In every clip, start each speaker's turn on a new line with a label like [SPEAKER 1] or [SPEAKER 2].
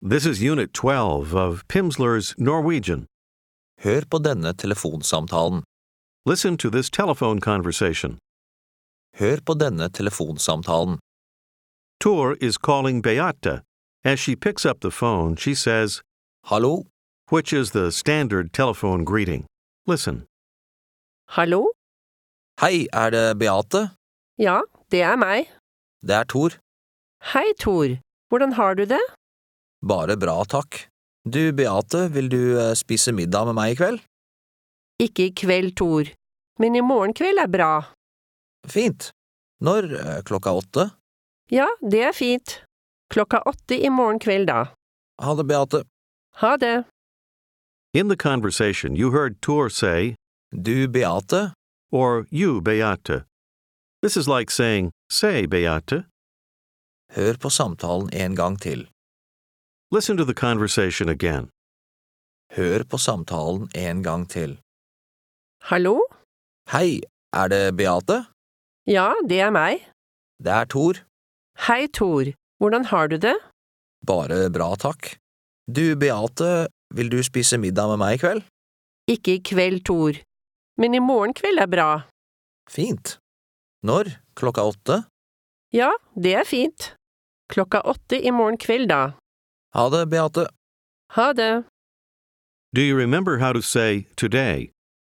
[SPEAKER 1] This is Unit 12 of Pimsleur's Norwegian.
[SPEAKER 2] Hør på denne telefonsamtalen.
[SPEAKER 1] Listen to this telephone conversation.
[SPEAKER 2] Hør på denne telefonsamtalen.
[SPEAKER 1] Tor is calling Beate. As she picks up the phone, she says,
[SPEAKER 2] Hallo?
[SPEAKER 1] which is the standard telephone greeting. Listen.
[SPEAKER 3] Hallo?
[SPEAKER 2] Hei, det Beate?
[SPEAKER 3] Ja, det meg.
[SPEAKER 2] Det Tor.
[SPEAKER 3] Hei, Tor. Hvordan har du det?
[SPEAKER 2] Bare bra, takk. Du, Beate, vil du spise middag med meg I kveld?
[SPEAKER 3] Ikke I kveld, Tor. Men I morgen kveld bra.
[SPEAKER 2] Fint. Når? Klokka 8?
[SPEAKER 3] Ja, det fint. Klokka 8 I morgen kveld da.
[SPEAKER 2] Ha det, Beate.
[SPEAKER 3] Ha det.
[SPEAKER 1] In the conversation, you heard Tor say,
[SPEAKER 2] Du, Beate?
[SPEAKER 1] or you, Beate. This is like saying, say, Beate.
[SPEAKER 2] Hør på samtalen en gang til.
[SPEAKER 1] Listen to the conversation again.
[SPEAKER 2] Hør på samtalen en gang til.
[SPEAKER 3] Hallo?
[SPEAKER 2] Hei, det Beate?
[SPEAKER 3] Ja, det meg.
[SPEAKER 2] Det Tor.
[SPEAKER 3] Hei, Tor. Hvordan har du det?
[SPEAKER 2] Bare bra, takk. Du, Beate, vil du spise middag med meg I kveld?
[SPEAKER 3] Ikke I kveld, Tor. Men I morgen kveld bra.
[SPEAKER 2] Fint. Når? Klokka 8?
[SPEAKER 3] Ja, det fint. Klokka 8 I morgen kveld da.
[SPEAKER 2] Ha det, Beate.
[SPEAKER 3] Ha det.
[SPEAKER 1] Do you remember how to say today?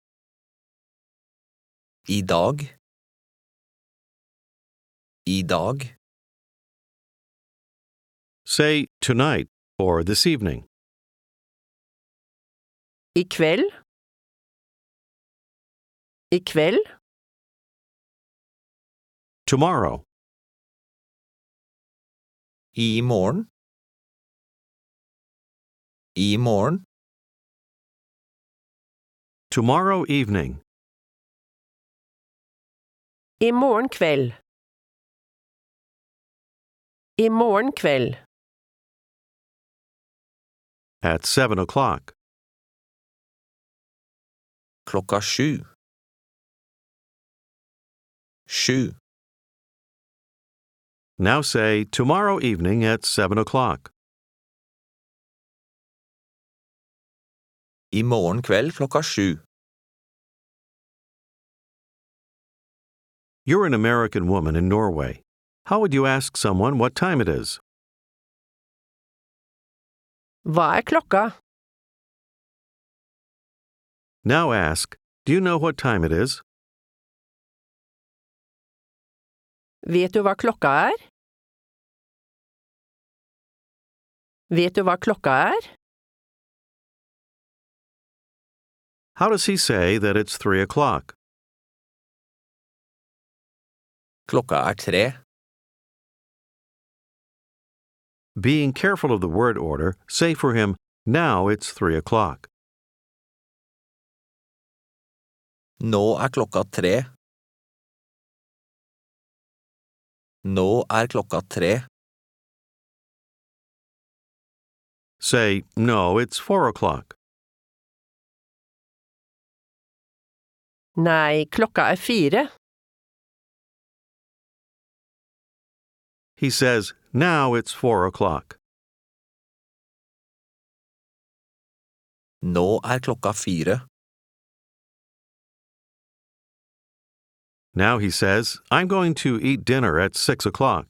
[SPEAKER 2] I dag. I dag.
[SPEAKER 1] Say tonight or this evening.
[SPEAKER 3] I kveld? I kveld?
[SPEAKER 1] Tomorrow.
[SPEAKER 2] I morgen. I morgen.
[SPEAKER 1] Tomorrow evening.
[SPEAKER 3] I morgen kveld. I morgen kveld.
[SPEAKER 1] At 7 o'clock.
[SPEAKER 2] Klokka 7. 7.
[SPEAKER 1] Now say tomorrow evening at 7 o'clock.
[SPEAKER 2] I morgen kveld klokka 7.
[SPEAKER 1] You're an American woman in Norway. How would you ask someone what time it is?
[SPEAKER 3] Hva klokka?
[SPEAKER 1] Now ask, do you know what time it is?
[SPEAKER 3] Vet du hva klokka Vet du hva klokka
[SPEAKER 1] How does he say that it's 3 o'clock?
[SPEAKER 2] Klokka 3.
[SPEAKER 1] Being careful of the word order, say for him, now it's 3 o'clock.
[SPEAKER 2] Nå klokka 3. Nå klokka 3.
[SPEAKER 1] Say, no, it's 4 o'clock.
[SPEAKER 3] Nei, klokka 4.
[SPEAKER 1] He says, now it's 4 o'clock.
[SPEAKER 2] Nå klokka 4.
[SPEAKER 1] Now he says, I'm going to eat dinner at 6 o'clock.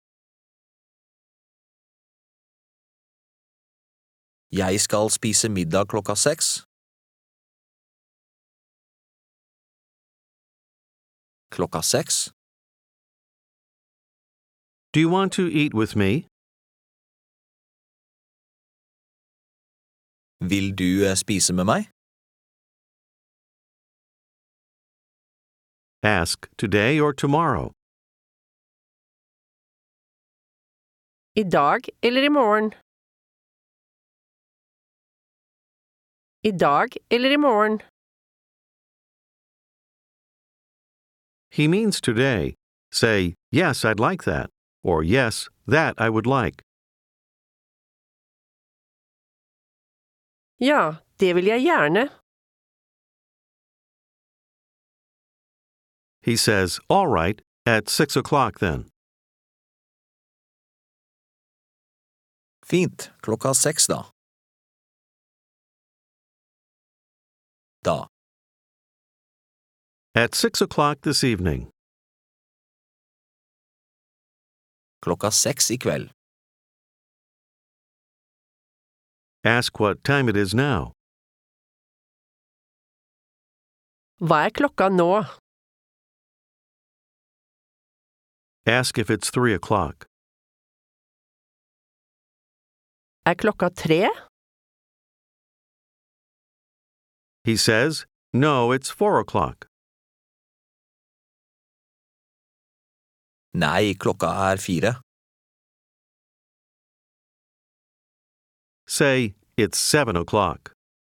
[SPEAKER 2] Jeg skal spise middag klokka 6. Klokka 6.
[SPEAKER 1] Do you want to eat with me?
[SPEAKER 2] Vil du spise med meg?
[SPEAKER 1] Ask today or tomorrow.
[SPEAKER 3] I dag eller I morgen? I dag eller I morgen?
[SPEAKER 1] He means today. Say, yes, I'd like that. Or yes, that I would like.
[SPEAKER 3] Ja, det vil jeg gjerne.
[SPEAKER 1] He says, all right, at 6 o'clock then.
[SPEAKER 2] Fint, 6:00 da. Da.
[SPEAKER 1] At 6 o'clock this evening.
[SPEAKER 2] 6:00 i kveld.
[SPEAKER 1] Ask what time it is now.
[SPEAKER 3] Hva klokka nå?
[SPEAKER 1] Ask if it's 3 o'clock.
[SPEAKER 3] Klokka 3?
[SPEAKER 1] He says, no, it's 4 o'clock.
[SPEAKER 2] Nei, klokka 4.
[SPEAKER 1] Say, it's 7 o'clock.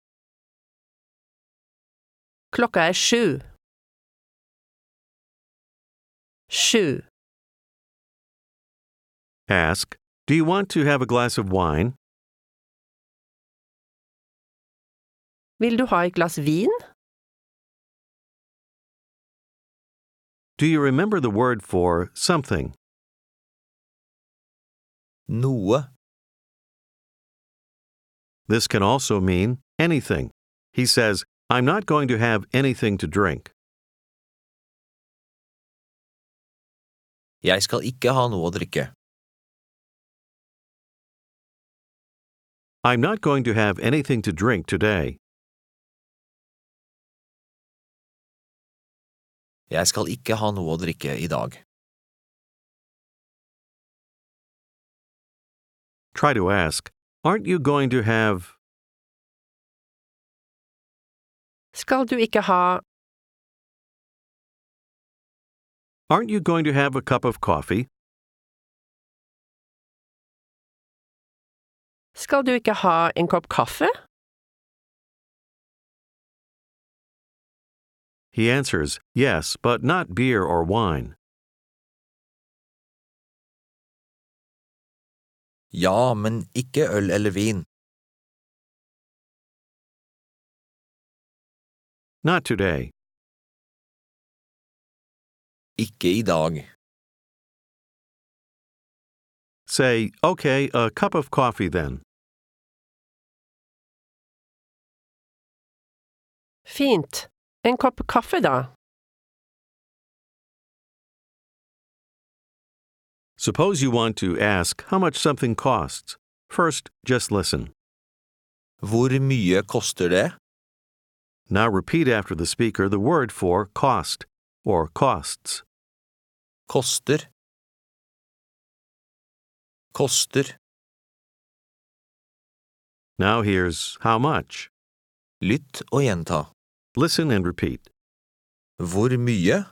[SPEAKER 3] Klokka 7. 7.
[SPEAKER 1] Ask, do you want to have a glass of wine?
[SPEAKER 3] Vil du ha et glass vin?
[SPEAKER 1] Do you remember the word for something?
[SPEAKER 2] Noe.
[SPEAKER 1] This can also mean anything. He says, I'm not going to have anything to drink.
[SPEAKER 2] Jeg skal ikke ha noe å drikke.
[SPEAKER 1] I'm not going to have anything to drink today.
[SPEAKER 2] Jeg skal ikke ha noe å drikke i dag.
[SPEAKER 1] Try to ask, aren't you going to have?
[SPEAKER 3] Skal du ikke ha?
[SPEAKER 1] Aren't you going to have a cup of coffee?
[SPEAKER 3] Skal du ikke ha en kopp kaffe?
[SPEAKER 1] He answers, yes, but not beer or wine.
[SPEAKER 2] Ja, men ikke øl eller vin.
[SPEAKER 1] Not today.
[SPEAKER 2] Ikke i dag.
[SPEAKER 1] Say, okay, a cup of coffee then.
[SPEAKER 3] Fint. En kopp kaffe da.
[SPEAKER 1] Suppose you want to ask how much something costs. First, just listen.
[SPEAKER 2] Hvor mye koster det?
[SPEAKER 1] Now repeat after the speaker the word for cost or costs.
[SPEAKER 2] Koster. Koster.
[SPEAKER 1] Now here's how much.
[SPEAKER 2] Lytt og gjenta.
[SPEAKER 1] Listen and repeat.
[SPEAKER 2] Hvor mye?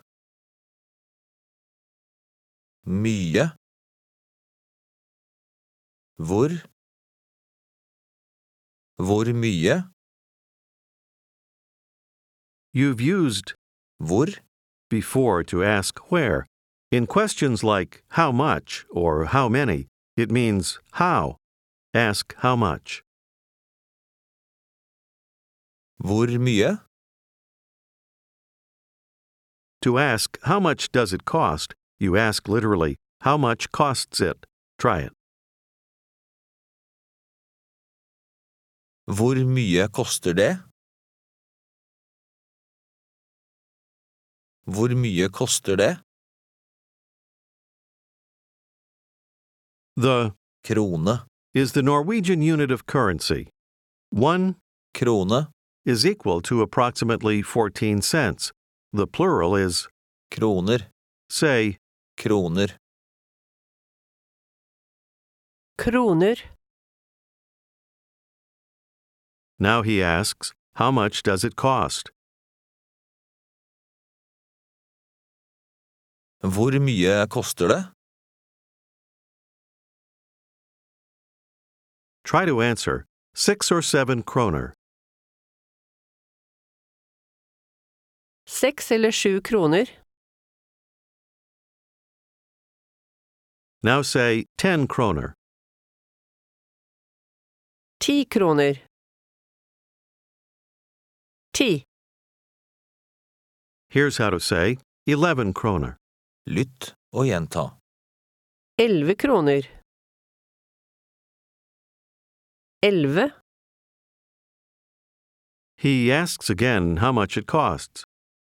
[SPEAKER 2] Mye. Hvor? Hvor mye?
[SPEAKER 1] You've used
[SPEAKER 2] Hvor?
[SPEAKER 1] before to ask where. In questions like how much or how many, it means how. Ask how much.
[SPEAKER 2] Hvor mye?
[SPEAKER 1] To ask how much does it cost, you ask literally, how much costs it? Try it.
[SPEAKER 2] Hvor mye koster det? Hvor mye koster det?
[SPEAKER 1] The
[SPEAKER 2] Krone.
[SPEAKER 1] is the Norwegian unit of currency. 1
[SPEAKER 2] Krone.
[SPEAKER 1] is equal to approximately 14 cents. The plural is,
[SPEAKER 2] Kroner.
[SPEAKER 1] say,
[SPEAKER 2] Kroner.
[SPEAKER 3] Kroner.
[SPEAKER 1] Now he asks, how much does it cost?
[SPEAKER 2] Hvor mye koster det?
[SPEAKER 1] Try to answer, 6 or 7 kroner.
[SPEAKER 3] 6 eller 7 kroner.
[SPEAKER 1] Now say 10 kroner.
[SPEAKER 3] 10 kroner. 10.
[SPEAKER 1] Here's how to say 11 kroner.
[SPEAKER 2] Lytt og gjenta.
[SPEAKER 3] 11 kroner. 11,
[SPEAKER 1] He asks again how much it costs.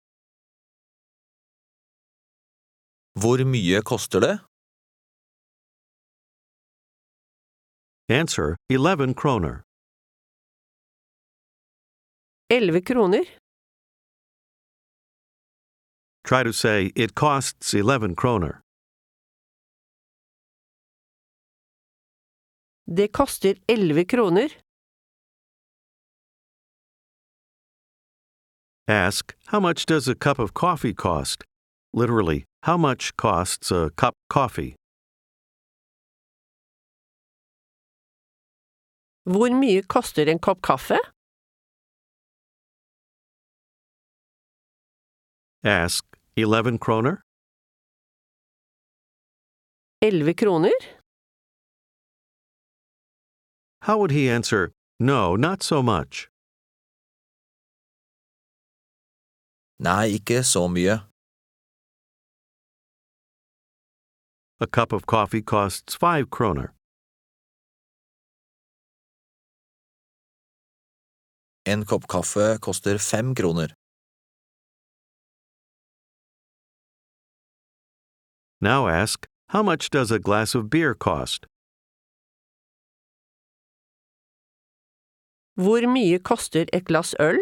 [SPEAKER 2] Hvor mye koster det?
[SPEAKER 1] Answer 11 kroner.
[SPEAKER 3] 11 kroner.
[SPEAKER 1] Try to say it costs 11 kroner.
[SPEAKER 3] Det koster 11 kroner.
[SPEAKER 1] Ask how much does a cup of coffee cost? Literally, how much costs a cup coffee?
[SPEAKER 3] Hvor mye koster en kopp kaffe?
[SPEAKER 1] Ask 11 kroner.
[SPEAKER 3] 11 kroner?
[SPEAKER 1] How would he answer, no, not so much?
[SPEAKER 2] Nei, ikke så mye.
[SPEAKER 1] A cup of coffee costs 5 kroner.
[SPEAKER 2] En kopp kaffe koster 5 kroner.
[SPEAKER 1] Now ask, how much does a glass of beer cost?
[SPEAKER 3] Hvor mye koster et glass øl?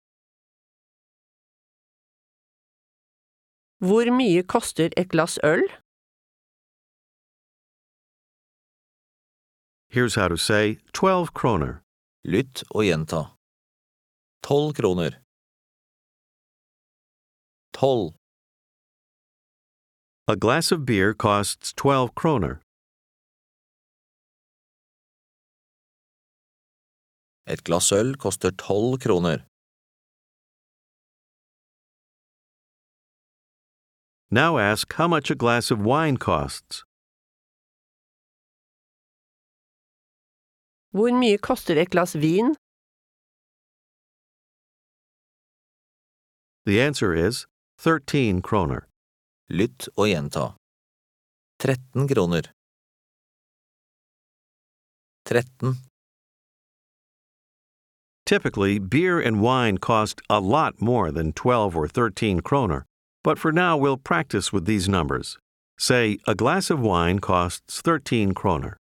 [SPEAKER 3] Hvor mye koster et glass øl?
[SPEAKER 1] Here's how to say 12 kroner.
[SPEAKER 2] Lytt og gjenta. 12 kroner. 12.
[SPEAKER 1] A glass of beer costs 12 kroner.
[SPEAKER 2] Et glass øl koster 12 kroner.
[SPEAKER 1] Now ask how much a glass of wine costs.
[SPEAKER 3] Hvor mye koster et glass vin?
[SPEAKER 1] The answer is 13 kroner.
[SPEAKER 2] Lytt og gjenta. 13 kroner. 13.
[SPEAKER 1] Typically, beer and wine cost a lot more than 12 or 13 kroner, but for now we'll practice with these numbers. Say, a glass of wine costs 13 kroner.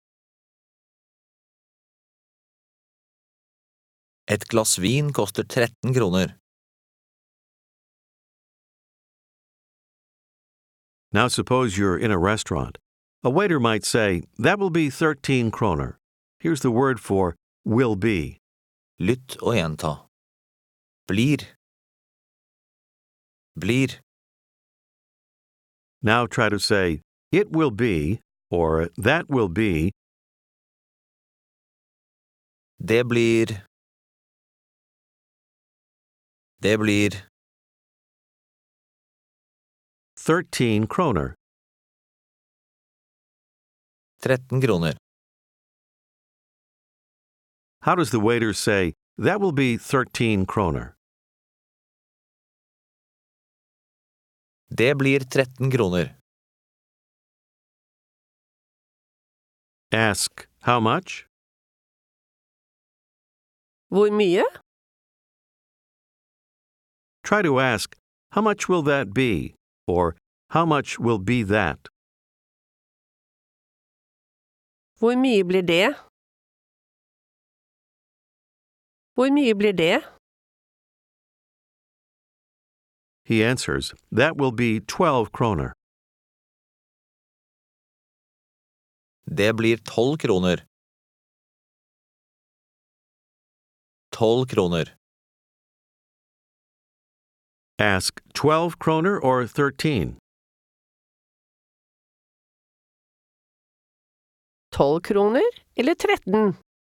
[SPEAKER 2] Et glass vin koster 13 kroner.
[SPEAKER 1] Now suppose you're in a restaurant. A waiter might say, that will be 13 kroner. Here's the word for will be.
[SPEAKER 2] Lytt og gjenta. Blir. Blir.
[SPEAKER 1] Now try to say, it will be, or that will be.
[SPEAKER 2] Det blir. Det blir.
[SPEAKER 1] 13 kroner.
[SPEAKER 2] 13 kroner.
[SPEAKER 1] How does the waiter say, that will be 13 kroner?
[SPEAKER 2] Det blir 13 kroner.
[SPEAKER 1] Ask, how much?
[SPEAKER 3] Hvor mye?
[SPEAKER 1] Try to ask, how much will that be? Or, how much will be that?
[SPEAKER 3] Hvor mye blir det? Hvor mye blir det?
[SPEAKER 1] He answers, that will be 12 kroner.
[SPEAKER 2] Det blir 12 kroner. 12 kroner.
[SPEAKER 1] Ask 12 kroner or 13.
[SPEAKER 3] 12 kroner eller 13?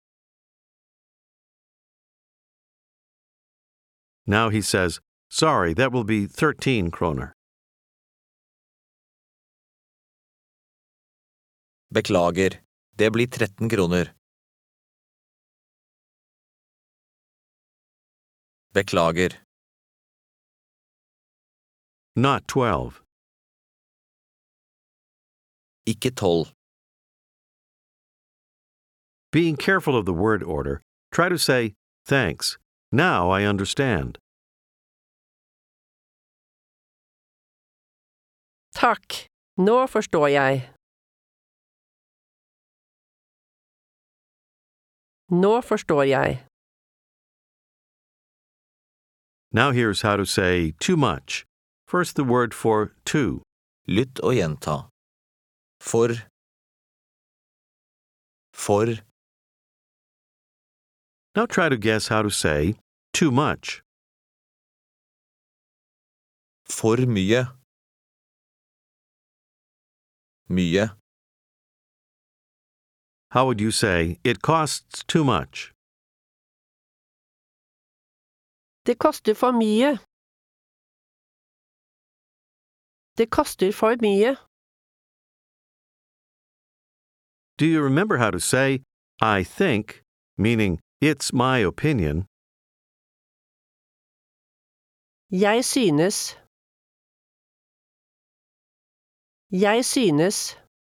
[SPEAKER 1] Now he says, sorry, that will be 13 kroner.
[SPEAKER 2] Beklager, det blir 13 kroner. Beklager.
[SPEAKER 1] Not 12.
[SPEAKER 2] Ikke 12.
[SPEAKER 1] Being careful of the word order, try to say, thanks. Now I understand.
[SPEAKER 3] Takk, nå forstår jeg. Nå forstår jeg.
[SPEAKER 1] Now here's how to say too much. First the word for too.
[SPEAKER 2] Lytt og gjenta. For.
[SPEAKER 1] Now try to guess how to say too much.
[SPEAKER 2] For mye. Mye.
[SPEAKER 1] How would you say it costs too much?
[SPEAKER 3] Det koster for mye. Det koster for mye.
[SPEAKER 1] Do you remember how to say I think, meaning it's my opinion?
[SPEAKER 3] Jeg synes. Jeg synes.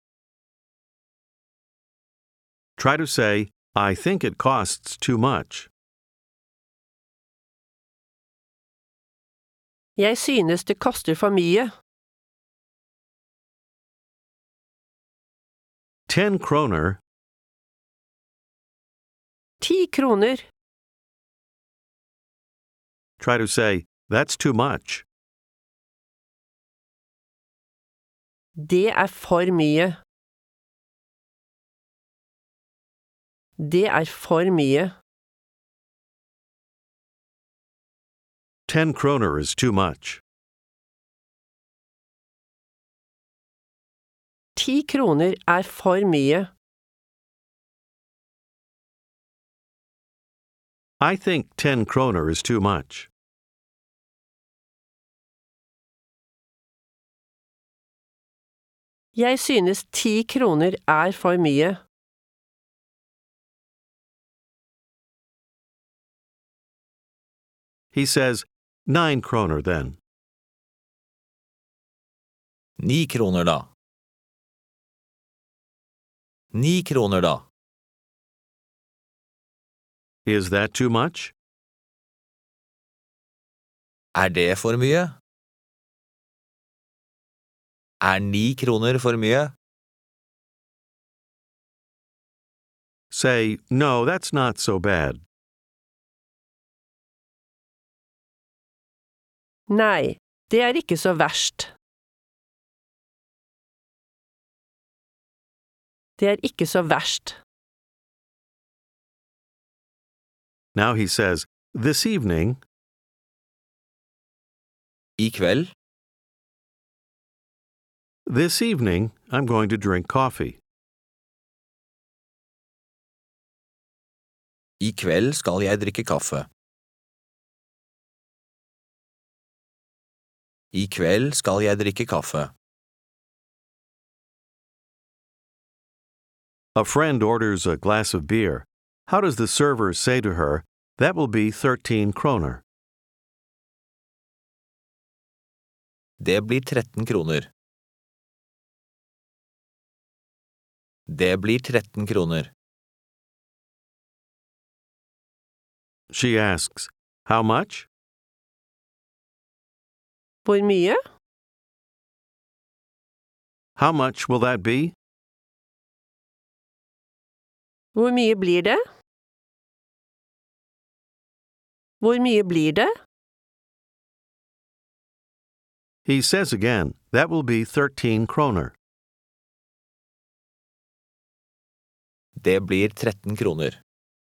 [SPEAKER 1] Try to say I think it costs too much.
[SPEAKER 3] Jeg synes det koster for mye.
[SPEAKER 1] 10 kroner.
[SPEAKER 3] 10 kroner.
[SPEAKER 1] Try to say that's too much.
[SPEAKER 3] Det er for mye. Det er for mye.
[SPEAKER 1] 10 kroner is too much.
[SPEAKER 3] 10 kroner er for mye.
[SPEAKER 1] I think 10 kroner is too much.
[SPEAKER 3] Jeg synes 10 kroner er for mye.
[SPEAKER 1] He says 9 kroner then.
[SPEAKER 2] 9 kroner da. 9 kroner da.
[SPEAKER 1] Is that too much?
[SPEAKER 2] Er det for mye? Er 9 kroner for mye?
[SPEAKER 1] Say, no, that's not so bad.
[SPEAKER 3] Nei, det er ikke så verst. Det er ikke så verst.
[SPEAKER 1] Now he says, this evening,
[SPEAKER 2] I kveld?
[SPEAKER 1] this evening, I'm going to drink coffee.
[SPEAKER 2] I kveld skal jeg drikke kaffe. I kveld skal jeg drikke kaffe.
[SPEAKER 1] A friend orders a glass of beer. How does the server say to her, that will be 13 kroner?
[SPEAKER 2] Det blir 13 kroner. Det blir 13 kroner.
[SPEAKER 1] She asks, how much?
[SPEAKER 3] Hvor mye?
[SPEAKER 1] How much will that be?
[SPEAKER 3] Hvor mye blir det? Hvor mye blir det?
[SPEAKER 1] He says again, that will be 13 kroner.
[SPEAKER 2] Det blir 13 kroner.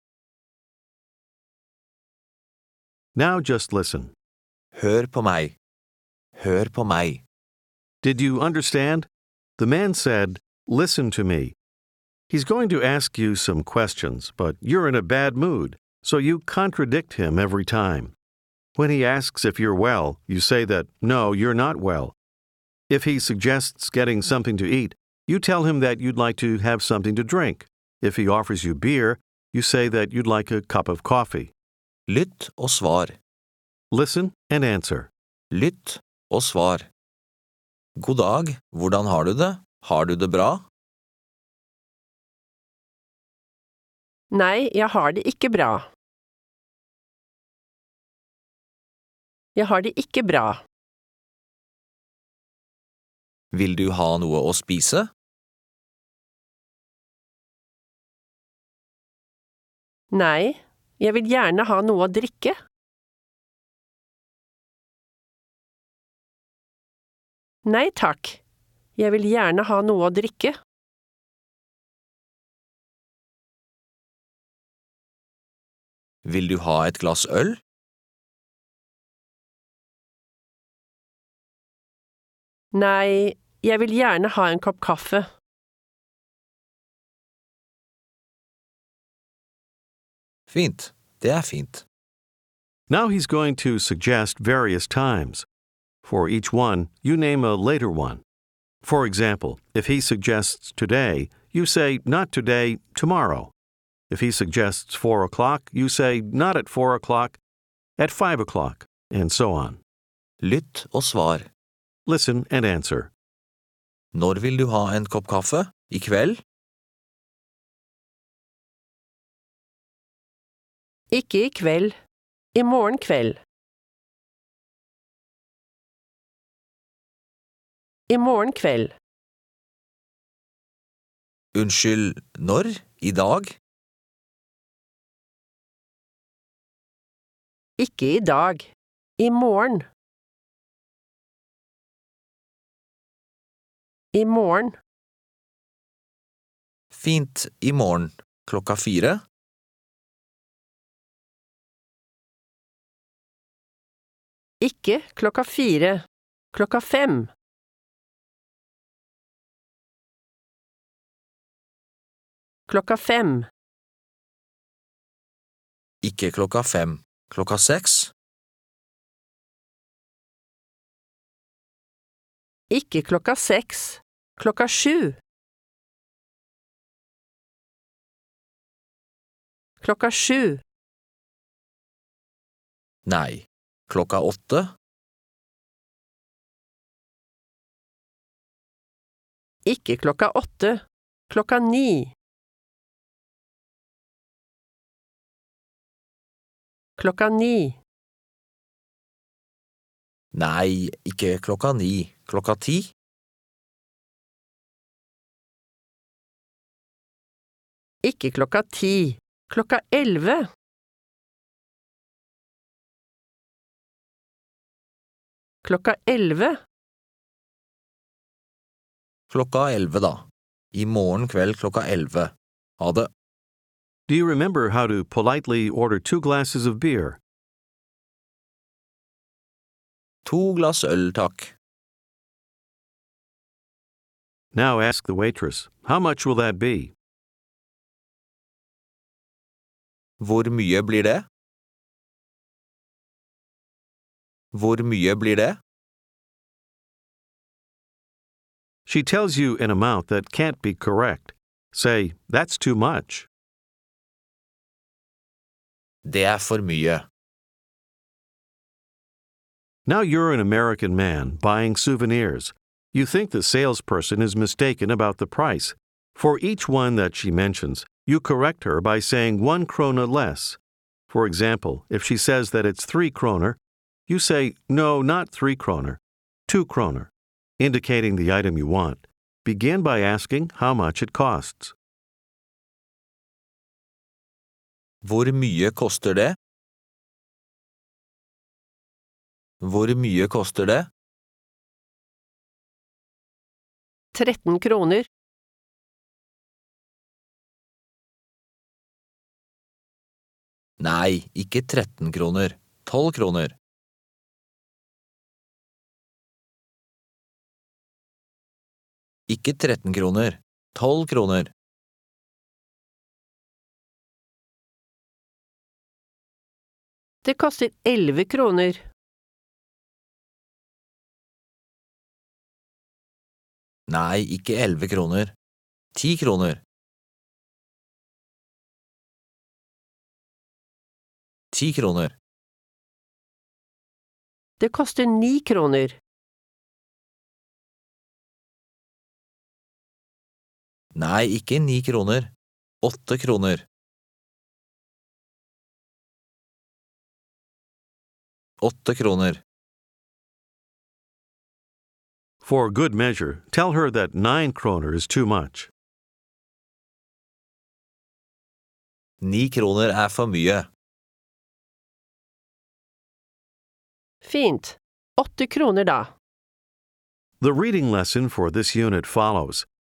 [SPEAKER 1] Now just listen.
[SPEAKER 2] Hør på meg. Hør på meg.
[SPEAKER 1] Did you understand? The man said, listen to me. He's going to ask you some questions, but you're in a bad mood, so you contradict him every time. When he asks if you're well, you say that, no, you're not well. If he suggests getting something to eat, you tell him that you'd like to have something to drink. If he offers you beer, you say that you'd like a cup of coffee.
[SPEAKER 2] Lytt og svar.
[SPEAKER 1] Listen and answer.
[SPEAKER 2] Lytt og svar. God dag, hvordan har du det? Har du det bra?
[SPEAKER 3] Nei, jeg har det ikke bra. Jeg har det ikke bra.
[SPEAKER 2] Vil du ha noe å spise?
[SPEAKER 3] Nei, jeg vil gjerne ha noe å drikke. Nei takk, jeg vil gjerne ha noe å drikke.
[SPEAKER 2] Vil du ha et glass øl?
[SPEAKER 3] Nei, jeg vil gjerne ha en kopp kaffe.
[SPEAKER 2] Fint, det er fint.
[SPEAKER 1] Now he's going to suggest various times. For each one, you name a later one. For example, if he suggests today, you say not today, tomorrow. If he suggests 4 o'clock, you say not at 4 o'clock, at 5 o'clock, and so on.
[SPEAKER 2] Lytt og svar.
[SPEAKER 1] Listen and answer.
[SPEAKER 2] Når vil du ha en kopp kaffe? I kveld?
[SPEAKER 3] Ikke i kveld. I morgen kveld. I morgen kveld.
[SPEAKER 2] Unnskyld, når? I dag?
[SPEAKER 3] Ikke i dag. I morgen. I morgen.
[SPEAKER 2] Fint, i morgen. Klokka 4?
[SPEAKER 3] Ikke klokka 4. Klokka 5. Klokka 5.
[SPEAKER 2] Ikke klokka 5. Klokka 6?
[SPEAKER 3] Ikke klokka 6. Klokka 7. Klokka 7.
[SPEAKER 2] Nei. Klokka 8?
[SPEAKER 3] Ikke klokka 8. Klokka 9. Klokka 9.
[SPEAKER 2] Nei, ikke klokka 9. Klokka 10?
[SPEAKER 3] Ikke klokka 10. Klokka 11. Klokka 11.
[SPEAKER 2] Klokka 11 da. I morgen kveld klokka 11. Ha det.
[SPEAKER 1] Do you remember how to politely order 2 glasses of beer?
[SPEAKER 2] 2 glass øl, takk.
[SPEAKER 1] Now ask the waitress, how much will that be?
[SPEAKER 2] Hvor mye blir det? Hvor mye blir det?
[SPEAKER 1] She tells you an amount that can't be correct. Say, that's too much.
[SPEAKER 2] Det er for mye.
[SPEAKER 1] Now you're an American man buying souvenirs. You think the salesperson is mistaken about the price. For each one that she mentions, you correct her by saying 1 krona less. For example, if she says that it's 3 kroner, you say, no, not 3 kroner, 2 kroner, indicating the item you want. Begin by asking how much it costs.
[SPEAKER 2] Hvor mye koster det? Hvor mye koster det?
[SPEAKER 3] 13 kroner.
[SPEAKER 2] Nei, ikke 13 kroner. 12 kroner. Ikke 13 kroner. 12 kroner.
[SPEAKER 3] Det koster 11 kroner.
[SPEAKER 2] Nei, ikke 11 kroner. 10 kroner. 10 kroner.
[SPEAKER 3] Det koster 9 kroner.
[SPEAKER 2] Nei, ikke 9 kroner. 8 kroner. 8 kroner.
[SPEAKER 1] For good measure, tell her that 9 kroner is too much.
[SPEAKER 2] 9 kroner er for mye.
[SPEAKER 3] Fint. 8 kroner da.
[SPEAKER 1] The reading lesson for this unit follows.